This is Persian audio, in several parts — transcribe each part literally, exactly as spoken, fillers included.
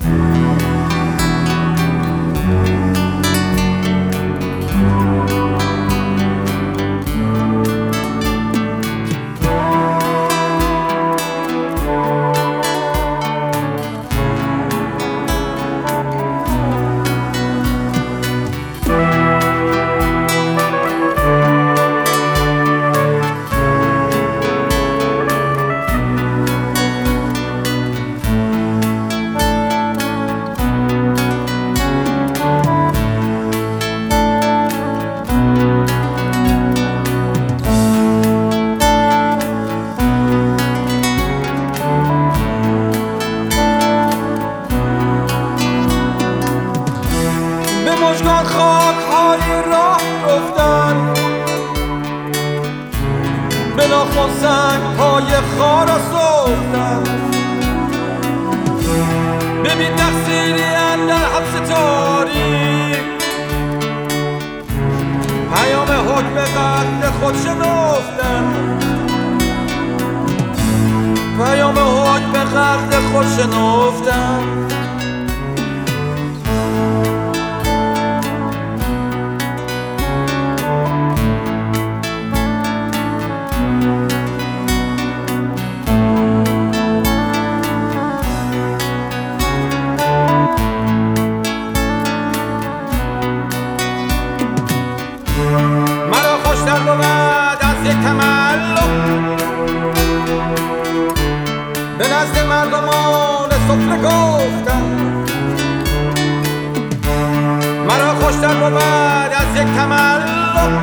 مژگان خاک های راه رفتن، به ناخن سنگ های خارا سفتن. ببین تقصیری اندر حبس تاریک، پیام حکم قتل خود شنفتن. پیام حکم قتل خود شنفتن. به نزد مردمان سفره گفتن، مرا خوشتر بود از یک تملق.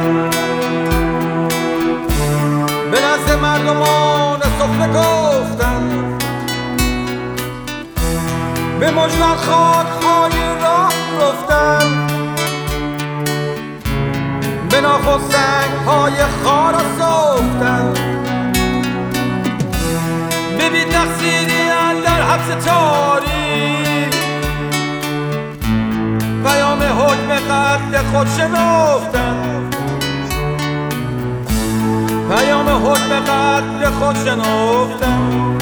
به نزد مردمان سفره گفتن، به مژگان خاک های راه رفتن، به ناخن سنگ های خارا سفتن. ببین تقصیری اندر حبس تاریک، پیام حکم قتل خود شنفتن. پیام حکم قتل خود شنفتن.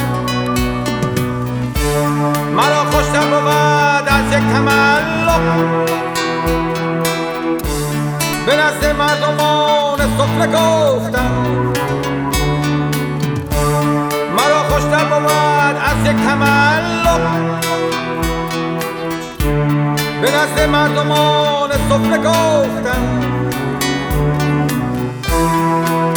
مرا خوشتر بود از یک تملق، به نزد مردمان سفره گفتن. مرا خوشتر بود از یک تملق، به نزد مردمان سفره گفتن.